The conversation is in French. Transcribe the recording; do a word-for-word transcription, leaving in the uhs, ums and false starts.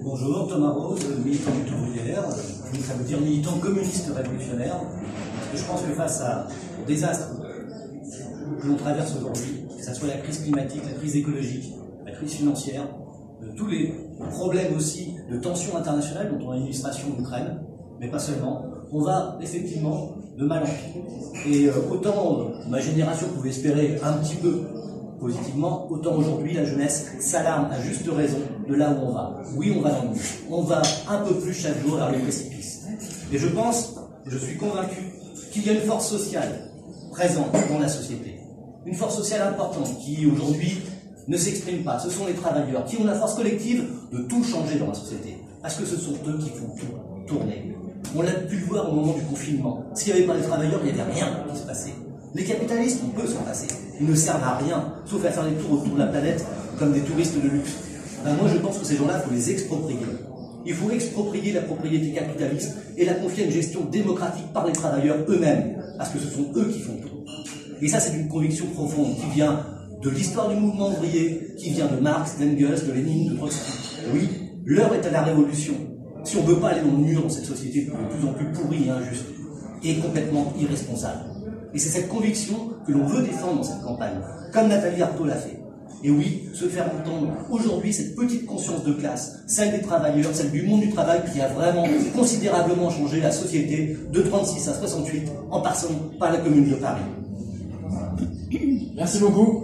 Bonjour, Thomas Rose, militant lutte ouvrière, ça veut dire militant communiste révolutionnaire. Parce que je pense que face à, au désastre que l'on traverse aujourd'hui, que ce soit la crise climatique, la crise écologique, la crise financière, de tous les problèmes aussi de tensions internationales dont on a une illustration en Ukraine, mais pas seulement, on va effectivement de mal en pire. Et euh, autant euh, ma génération pouvait espérer un petit peu positivement, autant aujourd'hui la jeunesse s'alarme à juste raison de là où on va. Oui, on va dans le mur. On va un peu plus chaque jour vers le précipice. Et je pense, et je suis convaincu, qu'il y a une force sociale présente dans la société. Une force sociale importante qui aujourd'hui ne s'exprime pas. Ce sont les travailleurs qui ont la force collective de tout changer dans la société. Parce que ce sont eux qui font tout tourner. On l'a pu le voir au moment du confinement. S'il n'y avait pas les travailleurs, il n'y avait rien qui se passait. Les capitalistes, on peut s'en passer. Ils ne servent à rien, sauf à faire des tours autour de la planète comme des touristes de luxe. Ben moi, je pense que ces gens-là, il faut les exproprier. Il faut exproprier la propriété capitaliste et la confier à une gestion démocratique par les travailleurs eux-mêmes, parce que ce sont eux qui font tout. Et ça, c'est une conviction profonde qui vient de l'histoire du mouvement ouvrier, qui vient de Marx, d'Engels, de Lénine, de Trotsky. Oui, l'heure est à la révolution. Si on ne veut pas aller dans le mur dans cette société de plus en plus pourrie et injuste, et complètement irresponsable. Et c'est cette conviction que l'on veut défendre dans cette campagne, comme Nathalie Arthaud l'a fait. Et oui, se faire entendre aujourd'hui cette petite conscience de classe, celle des travailleurs, celle du monde du travail qui a vraiment considérablement changé la société de trente-six à soixante-huit en passant par la Commune de Paris. Merci beaucoup.